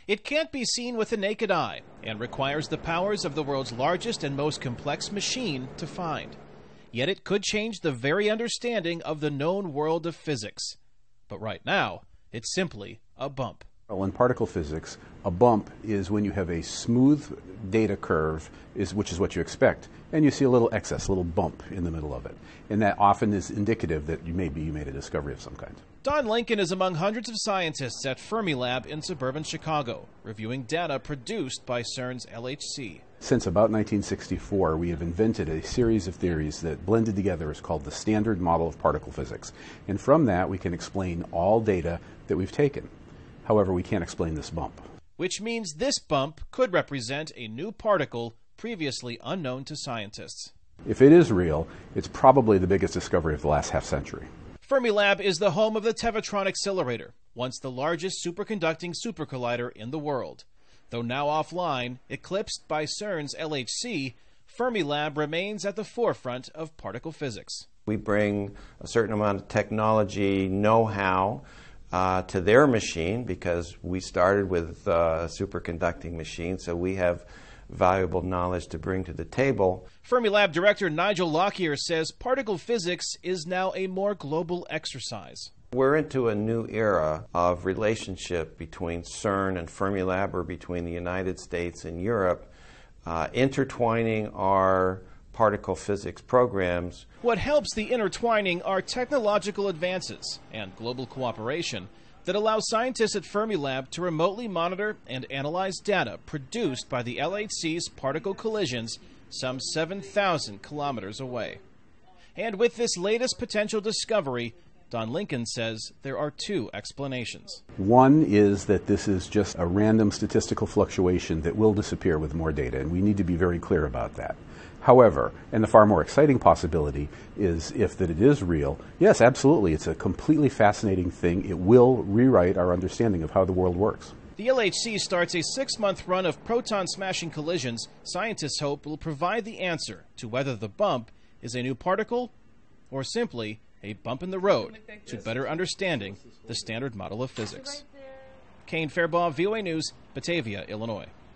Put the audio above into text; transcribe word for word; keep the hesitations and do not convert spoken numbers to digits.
It can't be seen with the naked eye and requires the powers of the world's largest and most complex machine to find. Yet it could change the very understanding of the known world of physics. But right now, it's simply a bump. Well, in particle physics, a bump is when you have a smooth data curve, is, which is what you expect, and you see a little excess, a little bump in the middle of it. And that often is indicative that you maybe you made a discovery of some kind. Don Lincoln is among hundreds of scientists at Fermilab in suburban Chicago, reviewing data produced by CERN's L H C. Since about nineteen sixty-four, we have invented a series of theories that blended together is called the Standard Model of Particle Physics. And from that, we can explain all data that we've taken. However, we can't explain this bump. Which means this bump could represent a new particle previously unknown to scientists. If it is real, it's probably the biggest discovery of the last half century. Fermilab is the home of the Tevatron Accelerator, once the largest superconducting supercollider in the world. Though now offline, eclipsed by CERN's L H C, Fermilab remains at the forefront of particle physics. We bring a certain amount of technology know-how uh, to their machine because we started with uh, a superconducting machine, so we have valuable knowledge to bring to the table. Fermilab director Nigel Lockyer says particle physics is now a more global exercise. We're into a new era of relationship between CERN and Fermilab, or between the United States and Europe, uh, intertwining our particle physics programs. What helps the intertwining are technological advances and global cooperation that allows scientists at Fermilab to remotely monitor and analyze data produced by the L H C's particle collisions some seven thousand kilometers away. And with this latest potential discovery, Don Lincoln says there are two explanations. One is that this is just a random statistical fluctuation that will disappear with more data, and we need to be very clear about that. However, and the far more exciting possibility is if that it is real, yes, absolutely, it's a completely fascinating thing. It will rewrite our understanding of how the world works. The L H C starts a six-month run of proton-smashing collisions scientists hope will provide the answer to whether the bump is a new particle or simply a bump in the road to better understanding the Standard Model of Physics. Kane Fairbaugh, V O A News, Batavia, Illinois.